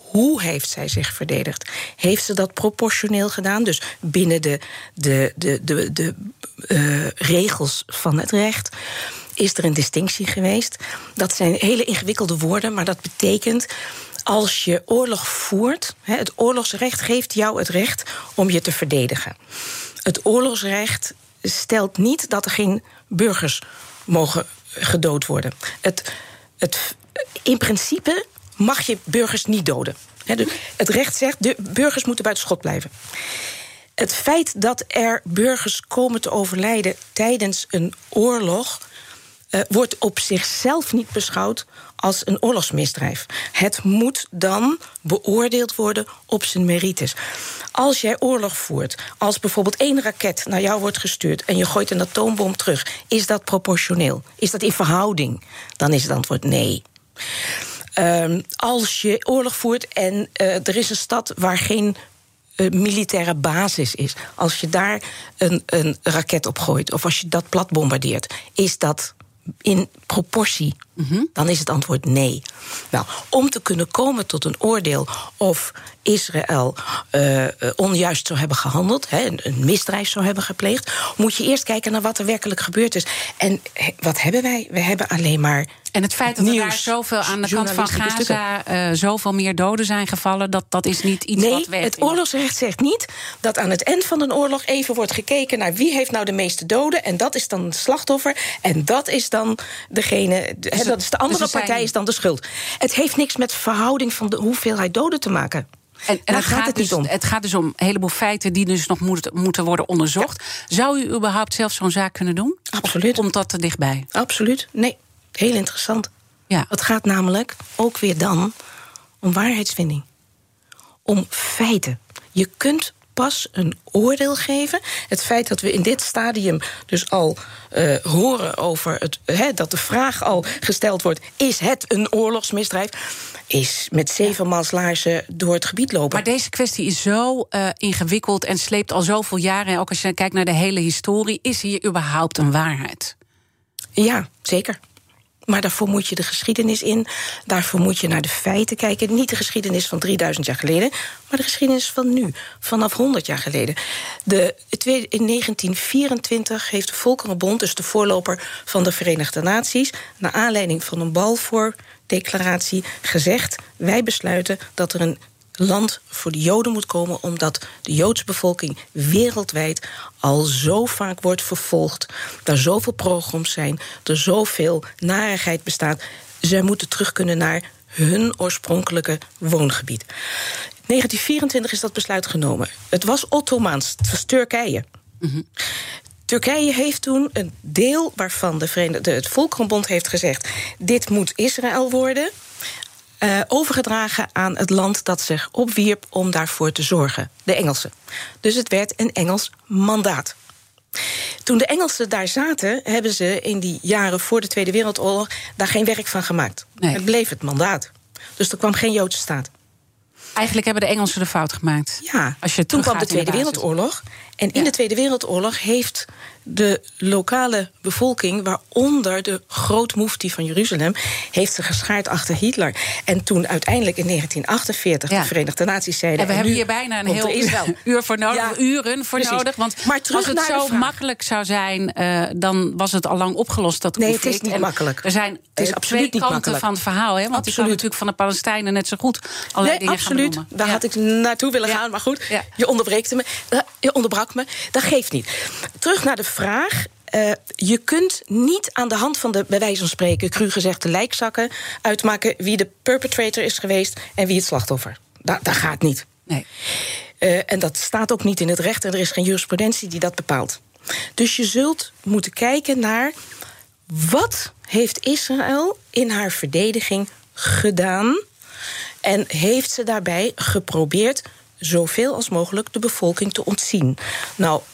Hoe heeft zij zich verdedigd? Heeft ze dat proportioneel gedaan? Dus binnen de, de, de, de, de uh, regels van het recht. Is er een distinctie geweest? Dat zijn hele ingewikkelde woorden, maar dat betekent, als je oorlog voert, het oorlogsrecht geeft jou het recht om je te verdedigen. Het oorlogsrecht stelt niet dat er geen burgers mogen gedood worden. Het, het, in principe mag je burgers niet doden. Het recht zegt, de burgers moeten buiten schot blijven. Het feit dat er burgers komen te overlijden tijdens een oorlog Uh, wordt op zichzelf niet beschouwd als een oorlogsmisdrijf. Het moet dan beoordeeld worden op zijn merites. Als jij oorlog voert, als bijvoorbeeld één raket naar jou wordt gestuurd en je gooit een atoombom terug, is dat proportioneel? Is dat in verhouding? Dan is het antwoord nee. Uh, als je oorlog voert en uh, er is een stad waar geen Uh, militaire basis is, als je daar een, een raket op gooit of als je dat plat bombardeert, is dat in proportie? Mm-hmm. Dan is het antwoord nee. Nou, om te kunnen komen tot een oordeel of Israël uh, onjuist zou hebben gehandeld, he, een, een misdrijf zou hebben gepleegd, moet je eerst kijken naar wat er werkelijk gebeurd is. En he, wat hebben wij? We hebben alleen maar En het feit dat er daar zoveel aan de kant van Gaza uh, zoveel meer doden zijn gevallen, dat, dat is niet iets nee, wat werkt. Het oorlogsrecht zegt niet dat aan het eind van een oorlog even wordt gekeken naar wie heeft nou de meeste doden, en dat is dan het slachtoffer, en dat is dan degene, dus he, dat is de andere dus partij zijn... is dan de schuld. Het heeft niks met verhouding van de hoeveelheid doden te maken. En, en het, gaat het, dus, het gaat dus om een heleboel feiten die dus nog moet, moeten worden onderzocht. Ja. Zou u überhaupt zelf zo'n zaak kunnen doen? Absoluut. Komt dat te dichtbij? Absoluut. Nee, heel interessant. Ja. Het gaat namelijk ook weer dan om waarheidsvinding. Om feiten. Je kunt pas een oordeel geven. Het feit dat we in dit stadium dus al uh, horen over het, he, dat de vraag al gesteld wordt, is het een oorlogsmisdrijf, is met zeven mans laarzen door het gebied lopen. Maar deze kwestie is zo uh, ingewikkeld en sleept al zoveel jaren. En ook als je kijkt naar de hele historie, is hier überhaupt een waarheid? Ja, zeker. Maar daarvoor moet je de geschiedenis in. Daarvoor moet je naar de feiten kijken. Niet de geschiedenis van drieduizend jaar geleden, maar de geschiedenis van nu, vanaf honderd jaar geleden. De, in negentien vierentwintig heeft de Volkerenbond, dus de voorloper van de Verenigde Naties, naar aanleiding van een Balfour-declaratie gezegd, wij besluiten dat er een land voor de Joden moet komen, omdat de Joodse bevolking wereldwijd al zo vaak wordt vervolgd, er zoveel pogroms zijn, er zoveel narigheid bestaat. Zij moeten terug kunnen naar hun oorspronkelijke woongebied. negentien vierentwintig is dat besluit genomen. Het was Ottomaans, het was Turkije. Mm-hmm. Turkije heeft toen een deel waarvan de Verenigde, het Volkerenbond heeft gezegd, dit moet Israël worden, Uh, overgedragen aan het land dat zich opwierp om daarvoor te zorgen, de Engelsen. Dus het werd een Engels mandaat. Toen de Engelsen daar zaten, hebben ze in die jaren voor de Tweede Wereldoorlog daar geen werk van gemaakt. Nee. Het bleef het mandaat. Dus er kwam geen Joodse staat. Eigenlijk hebben de Engelsen de fout gemaakt. Ja, als je toen kwam de Tweede Wereldoorlog. En in ja. de Tweede Wereldoorlog heeft de lokale bevolking, waaronder de grootmoefti van Jeruzalem, heeft zich geschaard achter Hitler. En toen uiteindelijk in negentien achtenveertig ja. de Verenigde Naties zeiden, en we en hebben hier bijna een heel uur, uur voor nodig, ja, uren voor precies. nodig. Want maar als het zo makkelijk zou zijn, uh, dan was het al lang opgelost, dat nee, conflict. Het is niet en makkelijk. Er zijn het is uh, absoluut twee niet kanten van het verhaal. Hè? Want absoluut. je kan natuurlijk van de Palestijnen net zo goed allerlei nee, dingen absoluut. gaan benoemen. Daar ja. had ik naartoe willen ja. gaan, maar goed, ja. je onderbreekt me. Je onderbrak me. Dat geeft niet. Terug naar de vraag. Uh, je kunt niet aan de hand van de, bij wijze van spreken, cru gezegd, de lijkzakken uitmaken wie de perpetrator is geweest en wie het slachtoffer. Da- dat gaat niet. Nee. Uh, en dat staat ook niet in het recht en er is geen jurisprudentie die dat bepaalt. Dus je zult moeten kijken naar wat heeft Israël in haar verdediging gedaan en heeft ze daarbij geprobeerd zoveel als mogelijk de bevolking te ontzien. Nou,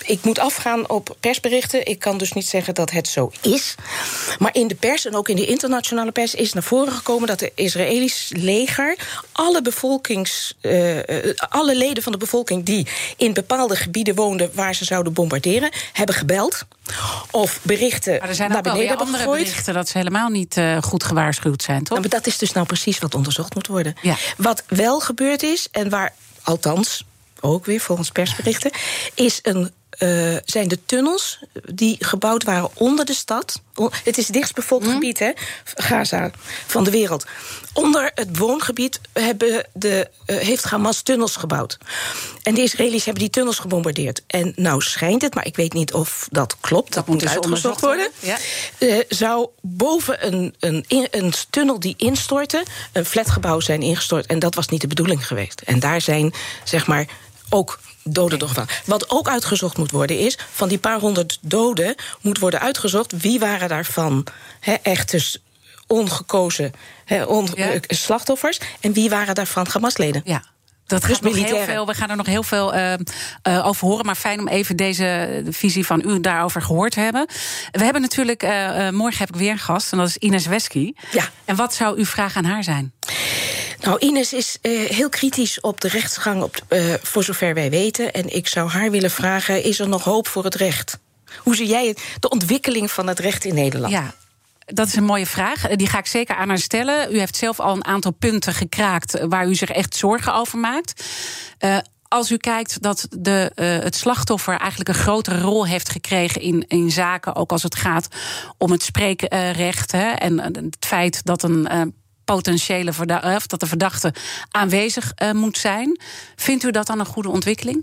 ik moet afgaan op persberichten. Ik kan dus niet zeggen dat het zo is. Maar in de pers en ook in de internationale pers is naar voren gekomen dat het Israëlisch leger alle bevolkings, uh, alle leden van de bevolking die in bepaalde gebieden woonden waar ze zouden bombarderen, hebben gebeld of berichten maar er zijn naar ook wel beneden weer andere gegooid. berichten dat ze helemaal niet uh, goed gewaarschuwd zijn, toch? Nou, maar dat is dus nou precies wat onderzocht moet worden. Ja. Wat wel gebeurd is en waar althans ook weer volgens persberichten is een Uh, zijn de tunnels die gebouwd waren onder de stad. Het is het dichtstbevolkt mm. gebied, hè, Gaza, van de wereld. Onder het woongebied hebben de, uh, heeft Hamas tunnels gebouwd. En de Israëli's hebben die tunnels gebombardeerd. En nou schijnt het, maar ik weet niet of dat klopt. Dat, dat moet dus uitgezocht worden. worden. Ja. Uh, zou boven een, een, een tunnel die instortte een flatgebouw zijn ingestort. En dat was niet de bedoeling geweest. En daar zijn, zeg maar, ook doden nog van. Wat ook uitgezocht moet worden is, van die paar honderd doden moet worden uitgezocht wie waren daarvan he, echt dus ongekozen he, on, ja. slachtoffers en wie waren daarvan Hamasleden. Ja. Dat gaat nog heel veel, we gaan er nog heel veel uh, uh, over horen. Maar fijn om even deze visie van u daarover gehoord te hebben. We hebben natuurlijk, uh, uh, morgen heb ik weer een gast, en dat is Ines Wesky. Ja. En wat zou uw vraag aan haar zijn? Nou, Ines is uh, heel kritisch op de rechtsgang, op, uh, voor zover wij weten. En ik zou haar willen vragen, is er nog hoop voor het recht? Hoe zie jij het, de ontwikkeling van het recht in Nederland? Ja. Dat is een mooie vraag. Die ga ik zeker aan haar stellen. U heeft zelf al een aantal punten gekraakt waar u zich echt zorgen over maakt. Uh, als u kijkt dat de, uh, het slachtoffer eigenlijk een grotere rol heeft gekregen in, in zaken, ook als het gaat om het spreekrecht, hè, en het feit dat een uh, potentiële verdachte, of dat de verdachte aanwezig uh, moet zijn, vindt u dat dan een goede ontwikkeling?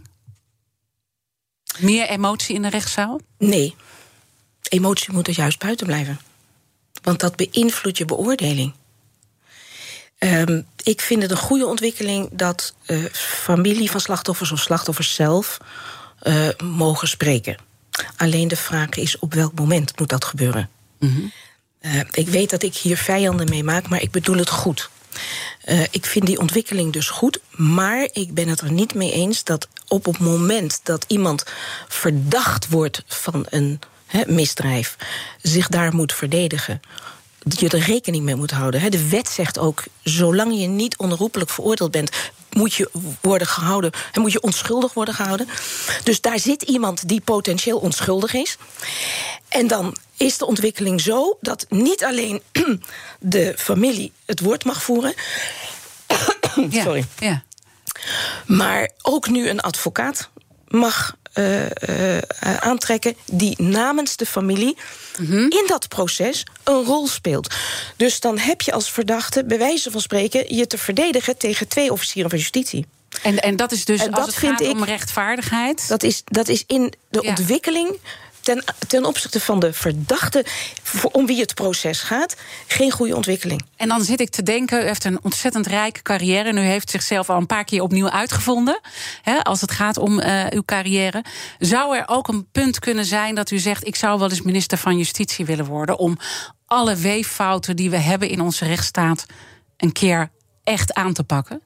Meer emotie in de rechtszaal? Nee. Emotie moet er juist buiten blijven. Want dat beïnvloedt je beoordeling. Um, ik vind het een goede ontwikkeling dat uh, familie van slachtoffers of slachtoffers zelf uh, mogen spreken. Alleen de vraag is op welk moment moet dat gebeuren. Mm-hmm. Uh, ik weet dat ik hier vijanden mee maak, maar ik bedoel het goed. Uh, ik vind die ontwikkeling dus goed, maar ik ben het er niet mee eens dat op het moment dat iemand verdacht wordt van een He, misdrijf, zich daar moet verdedigen, dat je er rekening mee moet houden. He, de wet zegt ook, zolang je niet onherroepelijk veroordeeld bent, moet je worden gehouden, en moet je onschuldig worden gehouden. Dus daar zit iemand die potentieel onschuldig is. En dan is de ontwikkeling zo dat niet alleen de familie het woord mag voeren, ja, sorry, ja. maar ook nu een advocaat mag Uh, uh, aantrekken die namens de familie mm-hmm. in dat proces een rol speelt. Dus dan heb je als verdachte, bij wijze van spreken, je te verdedigen tegen twee officieren van justitie. En, en dat is dus, en als dat het gaat ik, om rechtvaardigheid? Dat is, dat is in de ja. ontwikkeling ten, ten opzichte van de verdachte, voor, om wie het proces gaat, geen goede ontwikkeling. En dan zit ik te denken, u heeft een ontzettend rijke carrière en u heeft zichzelf al een paar keer opnieuw uitgevonden, hè, als het gaat om uh, uw carrière. Zou er ook een punt kunnen zijn dat u zegt, ik zou wel eens minister van Justitie willen worden, om alle weeffouten die we hebben in onze rechtsstaat een keer echt aan te pakken?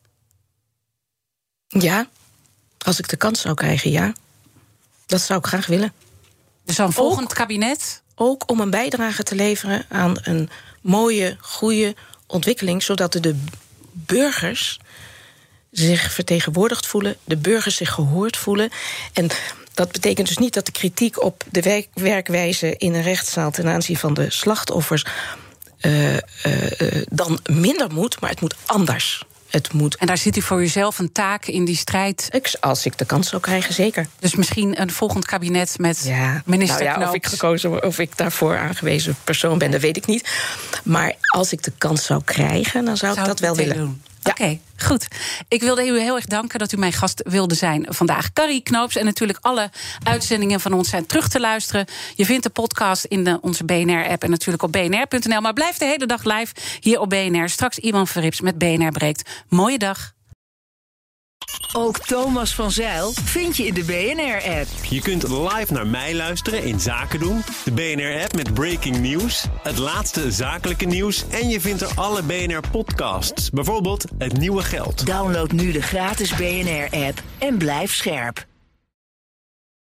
Ja, als ik de kans zou krijgen, ja. Dat zou ik graag willen. Dus een volgend ook, kabinet? Ook om een bijdrage te leveren aan een mooie, goede ontwikkeling, zodat de burgers zich vertegenwoordigd voelen, de burgers zich gehoord voelen. En dat betekent dus niet dat de kritiek op de werk, werkwijze in een rechtszaal ten aanzien van de slachtoffers uh, uh, uh, dan minder moet, maar het moet anders. Het moet. En daar zit u voor uzelf een taak in die strijd? Ik, als ik de kans zou krijgen, zeker. Dus misschien een volgend kabinet met ja, minister nou ja, Knoops. Of ik gekozen, of ik daarvoor aangewezen persoon ben, dat weet ik niet. Maar als ik de kans zou krijgen, dan zou, zou ik dat wel willen doen. Ja. Oké, okay, goed. Ik wilde u heel erg danken dat u mijn gast wilde zijn vandaag. Carrie Knoops, en natuurlijk alle uitzendingen van ons zijn terug te luisteren. Je vindt de podcast in de, onze B N R-app en natuurlijk op b n r punt n l. Maar blijf de hele dag live hier op B N R. Straks Iwan Verrips met B N R Breekt. Mooie dag. Ook Thomas van Zijl vind je in de B N R-app. Je kunt live naar mij luisteren in Zaken doen. De B N R-app met breaking news. Het laatste zakelijke nieuws. En je vindt er alle B N R-podcasts. Bijvoorbeeld Het Nieuwe Geld. Download nu de gratis B N R-app en blijf scherp.